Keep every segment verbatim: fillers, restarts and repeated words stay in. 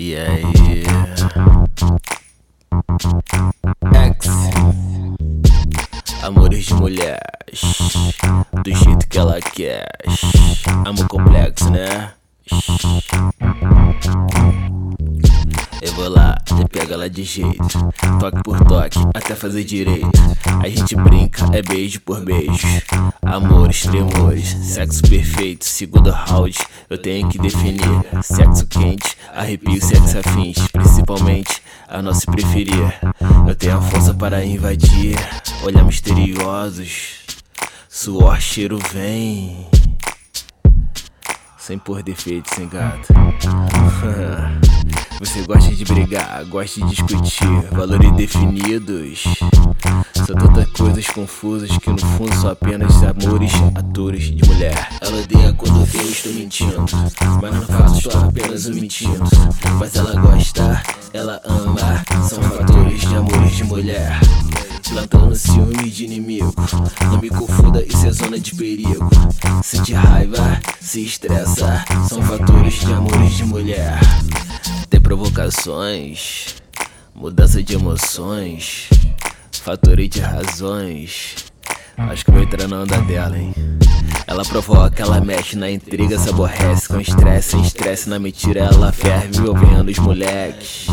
E aí, ex, amores de mulheres, do jeito que ela quer. Amor complexo, né? Eu vou lá e pego ela de jeito, toque por toque, até fazer direito. A gente brinca, é beijo por beijo, amores, tremores, sexo perfeito. Segundo round, eu tenho que definir sexo quente, arrepio, sexo afins, principalmente a não se preferir. Eu tenho a força para invadir, olhar misteriosos, suor, cheiro vem, sem por defeito, sem gato. Você gosta de brigar, gosta de discutir valores definidos. São tantas coisas confusas que no fundo são apenas amores, atores de mulher. Ela odeia quando eu estou mentindo, mas no fato estou apenas mentindo. Mas ela gosta, ela ama, são fatores de amores de mulher. Plantando ciúme de inimigo, não me confunda, isso é zona de perigo. Sente raiva, se estressa, são fatores de amores de mulher. Tem provocações, mudança de emoções, fatores de razões. Acho que vou entrar na onda dela, hein. Ela provoca, ela mexe na intriga, se aborrece com estresse, sem estresse na mentira ela ferve, ouvindo os moleques.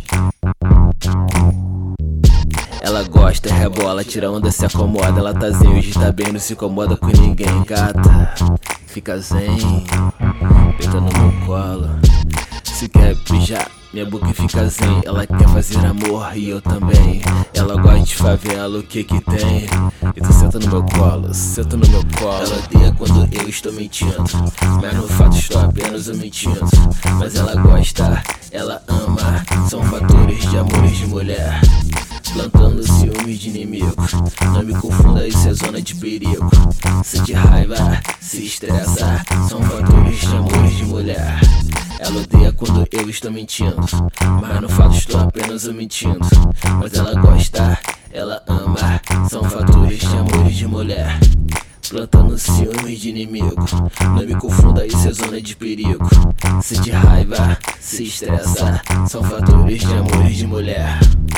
Ela gosta, rebola, tira onda, se acomoda. Ela tá zen, hoje tá bem, não se incomoda com ninguém. Gata, fica zen, deita no meu colo. Se quer beijar minha boca fica zen. Ela quer fazer amor e eu também. Ela gosta de favela, o que que tem? Então senta no meu colo, senta no meu colo. Ela odeia quando eu estou mentindo, mas no fato estou apenas mentindo. Mas ela gosta, ela ama, são fatores de amores de mulher. Plantando ciúme de inimigo, não me confunda, isso é zona de perigo. Sente raiva, se estressa, são fatores de amores de mulher. Ela odeia quando eu estou mentindo, mas no fato estou apenas mentindo. Mas ela gosta, ela ama, são fatores de amores de mulher. Plantando ciúme de inimigo, não me confunda, isso é zona de perigo. Sente raiva, se estressa, são fatores de amores de mulher.